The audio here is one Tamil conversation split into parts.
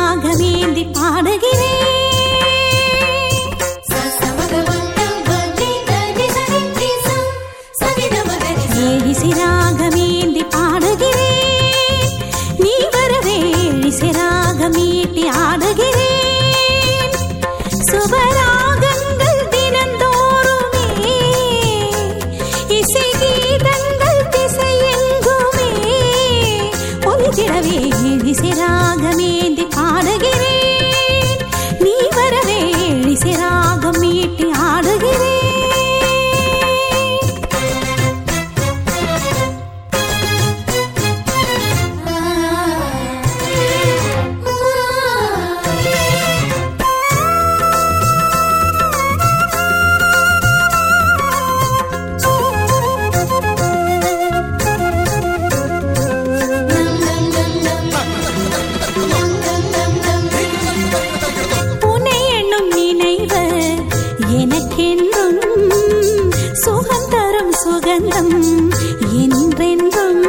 ராகமேந்தி பாடுகிறேன். ஏழிசை ராகமேந்தி பாடுகிறேன். நீ வரவே ஏழிசை ராகமீட்டி ஆடுகிறேன். சுபராகங்கள் தினந்தோறுமே, இசை கீதங்கள் திசையெங்குமே ஒலித்திடவே ஏழிசை ராகமேந்தி பாடுகிறேன். நீ வரவே ஏழிசை ராகம் மீட்டி ஆடுகிறேன். சுகந்தம் என்றென்றும்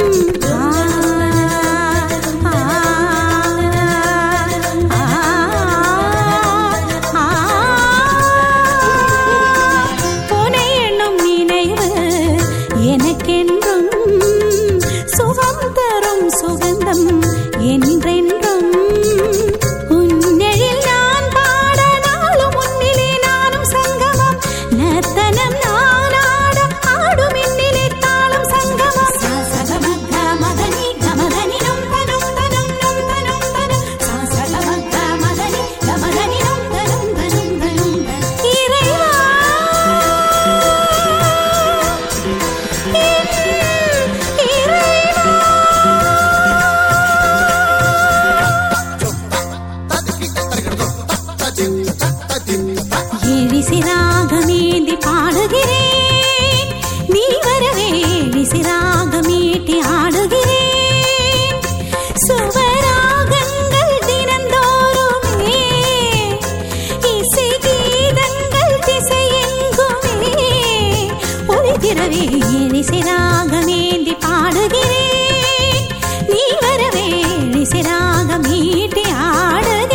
உனை எண்ணும் நினைவு எனக்கென்றும் சுகம் தரும் சுகந்தம் என்றென்றும். உன்னெழில் நான் பாட நாளும் முன்னிலே நானும் சங்கமம் நர்த்தனம் ஏழிசை ராகமேந்தி பாடுகிறேன். நீ வரவே ஏழிசை ராகமீட்டி ஆடுகிறேன். சுவராகங்கள் தினந்தோறுமே, இசை கீதங்கள் திசையெங்குமே ஒலித்திடவே ஏழிசை ராகமேந்தி பாடுகிறேன். நீ வரவே ஏழிசை ராகமீட்டி ஆடுகிறேன்.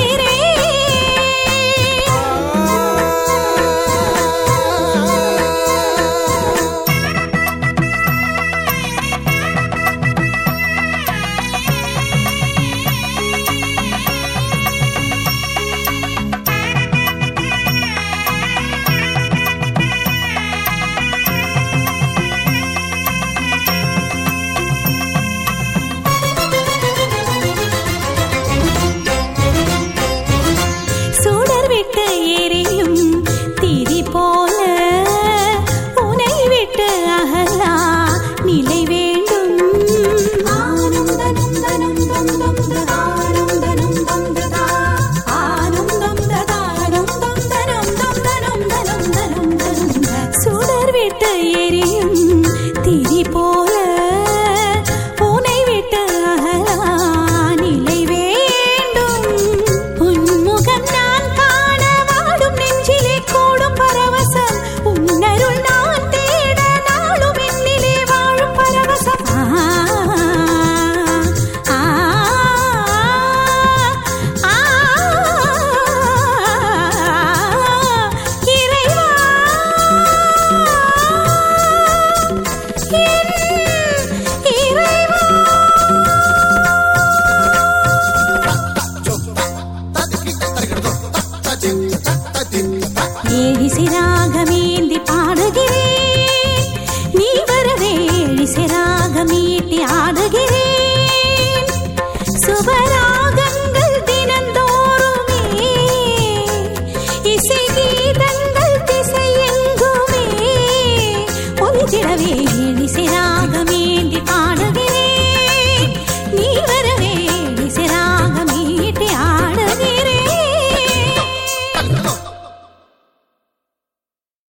எரியும் திரி போல உனை விட்டு அகலா நிலை வேண்டும். சுடர் விட்டு எரியும் திரி போல உனை விட்டு அகலா நிலை வேண்டும். உன்முகம் நான் நெஞ்சிலே கூடும் பரவசம், உன்னருள் நான் தேட நாளும் என்னிலே வாழும் பரவசம். இறைவா இறைவா ஏழிசை